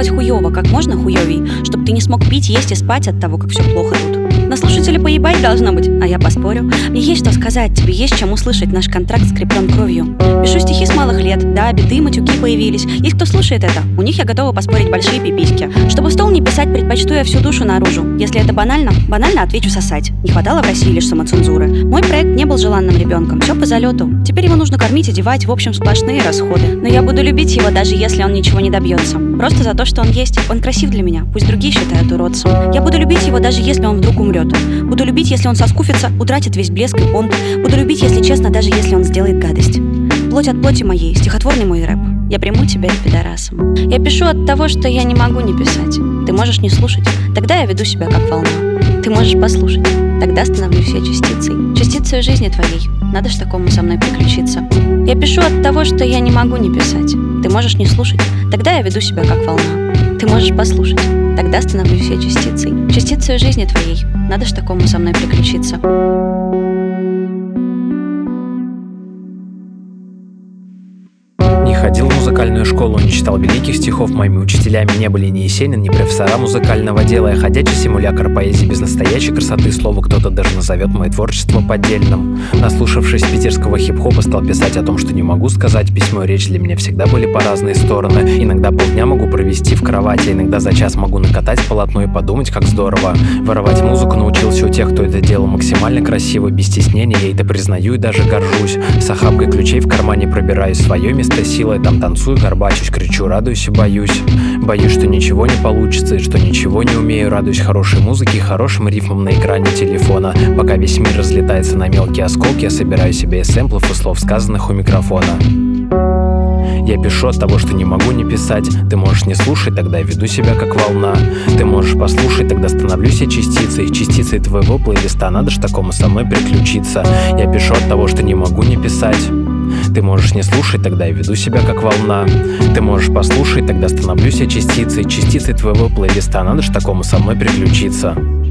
сделать хуёво, как можно хуёвей, чтобы ты не смог пить, есть и спать от того, как все плохо тут. На слушателя поебать должно быть, а я поспорю. Мне есть что сказать, тебе есть чем услышать, наш контракт скреплен кровью. Пишу стихи с малых лет, да, биты, матюки появились. Есть кто слушает это, у них я готова поспорить большие пиписьки. Чтобы в стол не писать, предпочту я всю душу наружу. Если это банально, отвечу сосать. Не хватало в России лишь самоцензуры. Мой проект не был желанным ребенком, все по залету. Теперь его нужно кормить, одевать, в общем, сплошные расходы. Но я буду любить его, даже если он ничего не добьется. Просто за то, что он есть. Он красив для меня, пусть другие считают уродцем. Я буду любить его, даже если он вдруг умрет. Буду любить, если он соскуфится, утратит весь блеск и понт. Буду любить, если честно, даже если он сделает гадость. Плоть от плоти моей, стихотворный мой рэп. Я приму тебя пидорасом. Я пишу от того, что я не могу не писать. Ты можешь не слушать, тогда я веду себя как волна. Ты можешь послушать, тогда становлюсь я частицей. Частицей жизни твоей, надо ж такому со мной приключиться. Я пишу от того, что я не могу не писать. Ты можешь не слушать, тогда я веду себя как волна. Ты можешь послушать, тогда становлюсь я частицей. Частицей жизни твоей, надо ж такому со мной приключиться. Не ходил в музыкальную школу, не читал великих стихов. Моими учителями не были ни Есенин, ни профессора музыкального дела. Я ходячий симулятор поэзии без настоящей красоты. Слово кто-то даже назовет мое творчество поддельным. Наслушавшись питерского хип-хопа, стал писать о том, что не могу сказать. Письмо и речь для меня всегда были по разные стороны. Иногда полдня могу провести в кровати, иногда за час могу накатать полотно и подумать, как здорово. Воровать музыку научился у тех, кто это делал максимально красиво, без стеснения. Я это признаю и даже горжусь. С охапкой ключей в кармане пробираюсь в свое место силы. Там танцую, горбачусь, кричу, радуюсь и боюсь. Боюсь, что ничего не получится и что ничего не умею. Радуюсь хорошей музыке и хорошим рифмам на экране телефона. Пока весь мир разлетается на мелкие осколки, я собираю себе из сэмплов и слов, сказанных у микрофона. Я пишу от того, что не могу не писать. Ты можешь не слушать, тогда я веду себя как волна. Ты можешь послушать, тогда становлюсь я частицей. Частицей твоего плейлиста, надо ж такому со мной приключиться. Я пишу от того, что не могу не писать. Ты можешь не слушать, тогда я веду себя как волна. Ты можешь послушать, тогда становлюсь я частицей. Частицей твоего плейлиста, надо ж такому со мной приключиться.